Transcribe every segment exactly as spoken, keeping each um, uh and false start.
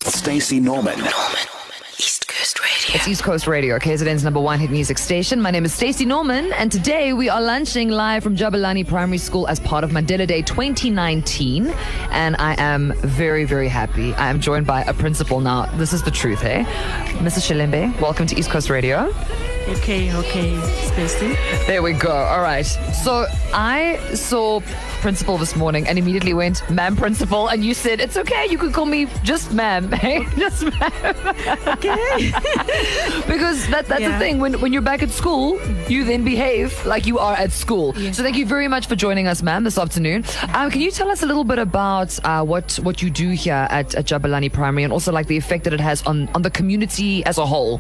Stacey Norman. Norman. East Coast Radio. It's East Coast Radio, K Z N's number one hit music station. My name is Stacey Norman, and today we are lunching live from Jabulani Primary School as part of Mandela Day twenty nineteen. And I am very, very happy. I am joined by a principal now. This is the truth, eh? Missus Shilembe, welcome to East Coast Radio. Okay, okay, Stacey. There we go. All right. So I saw principal this morning and immediately went, ma'am, principal, and you said, it's okay, you could call me just ma'am. Hey, just ma'am. Okay. Because that, that's Yeah. the thing. When when you're back at school, you then behave like you are at school. Yeah. So thank you very much for joining us, ma'am, this afternoon. Um, can you tell us a little bit about uh, what, what you do here at, at Jabulani Primary, and also like the effect that it has on, on the community as a whole?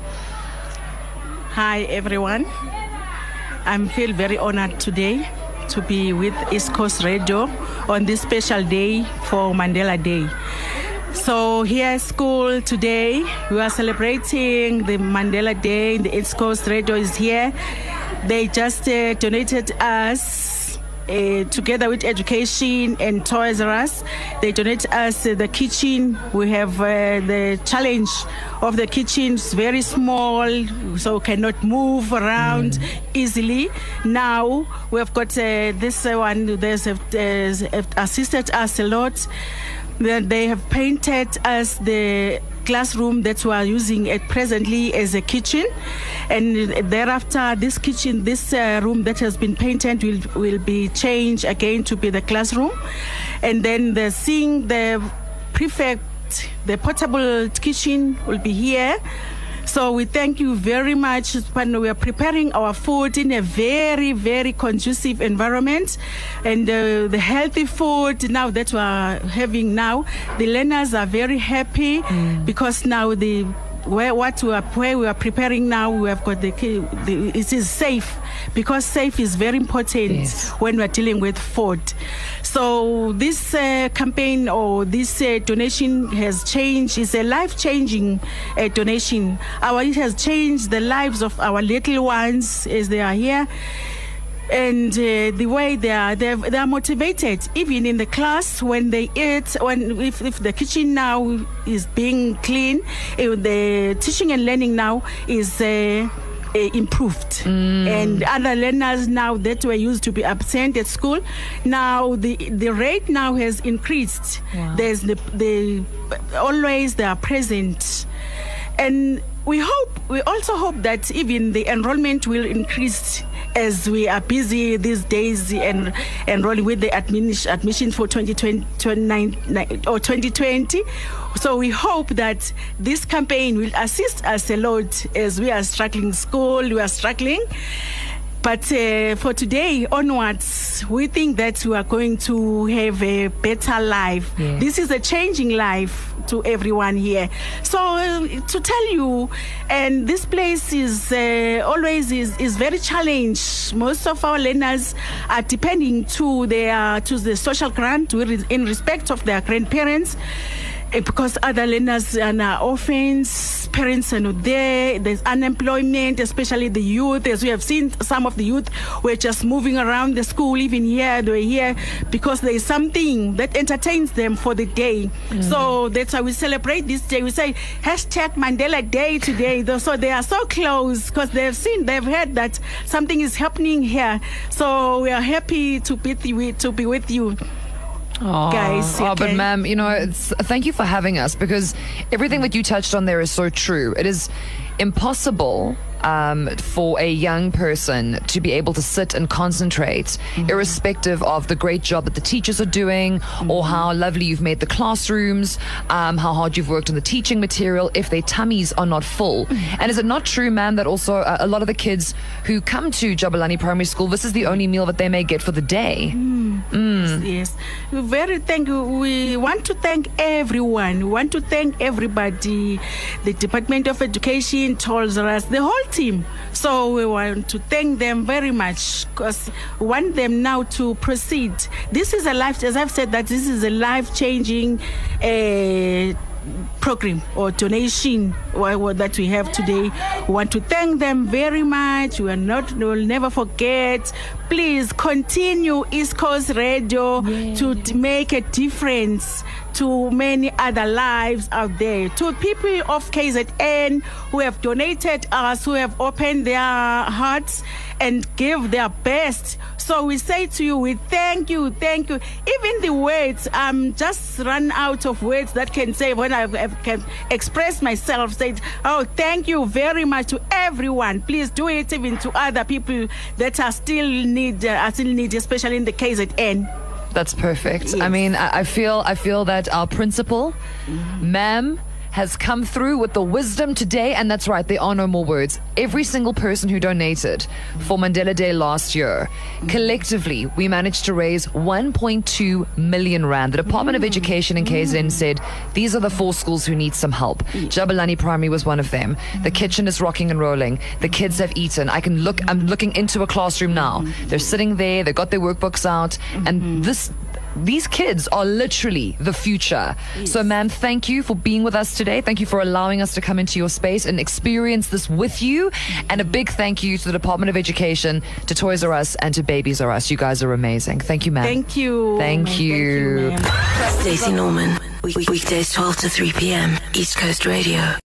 Hi, everyone. I feel very honored today to be with East Coast Radio on this special day for Mandela Day. So here at school today, we are celebrating the Mandela Day. The East Coast Radio is here. They just uh, donated us, uh, together with education and Toys R Us, they donate us uh, the kitchen. We have uh, the challenge of the kitchen is very small, so cannot move around mm. easily. Now we have got uh, this uh, one. There's uh, assisted us a lot. They have painted us the classroom that we are using it presently as a kitchen, and thereafter this kitchen, this uh, room that has been painted will will be changed again to be the classroom, and then the seeing the prefect, the portable kitchen will be here. So we thank you very much. When we are preparing our food in a very, very conducive environment, and uh, the healthy food now that we are having now, the learners are very happy mm. because now the where what we are where we are preparing now, we have got the, the it is safe, because safe is very important yes. when we are dealing with food. So this uh, campaign or this uh, donation has changed. It's a life-changing uh, donation. Our it has changed the lives of our little ones as they are here. And uh, the way they are, they are motivated, even in the class when they eat. When if, if the kitchen now is being clean, uh, the teaching and learning now is uh, uh, improved. Mm. And other learners now that were used to be absent at school, now the the rate now has increased. Wow. There's the the always they are present, and we hope we also hope that even the enrollment will increase, as we are busy these days and enrolling with the admission admission for twenty twenty or twenty twenty. So we hope that this campaign will assist us a lot as we are struggling school, we are struggling. But uh, for today onwards, we think that we are going to have a better life. Yeah. This is a changing life to everyone here. So uh, to tell you, and this place is uh, always is, is very challenged. Most of our learners are depending to their to the social grant in respect of their grandparents, because other learners are now orphans, parents are not there, there's unemployment, especially the youth. As we have seen, some of the youth were just moving around the school, even here, they were here because there is something that entertains them for the day. Mm-hmm. So that's why we celebrate this day. We say hashtag Mandela Day today. So they are so close because they've seen, they've heard that something is happening here. So we are happy to be with, to be with you. Oh, guys, oh, okay. But ma'am, you know, it's, thank you for having us, because everything that you touched on there is so true. It is impossible um, for a young person to be able to sit and concentrate, mm-hmm. irrespective of the great job that the teachers are doing, mm-hmm. or how lovely you've made the classrooms, um, how hard you've worked on the teaching material, if their tummies are not full. Mm-hmm. And is it not true, ma'am, that also uh, a lot of the kids who come to Jabulani Primary School, this is the only meal that they may get for the day? Mm. Mm. Yes, we very thank you. We want to thank everyone. We want to thank everybody, the Department of Education, Toys R Us, the whole team. So we want to thank them very much, because we want them now to proceed. This is a life, as I've said, that this is a life-changing uh, program or donation that we have today. We want to thank them very much. We are not, we will never forget. Please continue East Coast Radio yeah. to make a difference to many other lives out there. To people of K Z N who have donated us, who have opened their hearts and give their best. So we say to you, we thank you, thank you. Even the words, I'm just run out of words that can say when I can express myself, say, oh, thank you very much to everyone. Please do it even to other people that are still need, uh, are still need, especially in the K Z N. That's perfect. Yes. I mean, I I feel I feel that our principal, mm-hmm. ma'am, has come through with the wisdom today, and that's right, there are no more words. Every single person who donated for Mandela Day last year, collectively, we managed to raise one point two million rand. The Department of Education in K Z N said, these are the four schools who need some help. Jabulani Primary was one of them. The kitchen is rocking and rolling. The kids have eaten. I can look, I'm looking into a classroom now. They're sitting there, they've got their workbooks out, and this These kids are literally the future. Yes. So, ma'am, thank you for being with us today. Thank you for allowing us to come into your space and experience this with you. And a big thank you to the Department of Education, to Toys R Us, and to Babies R Us. You guys are amazing. Thank you, ma'am. Thank you. Thank you. Stacey Norman, week- weekdays twelve to three p.m. East Coast Radio.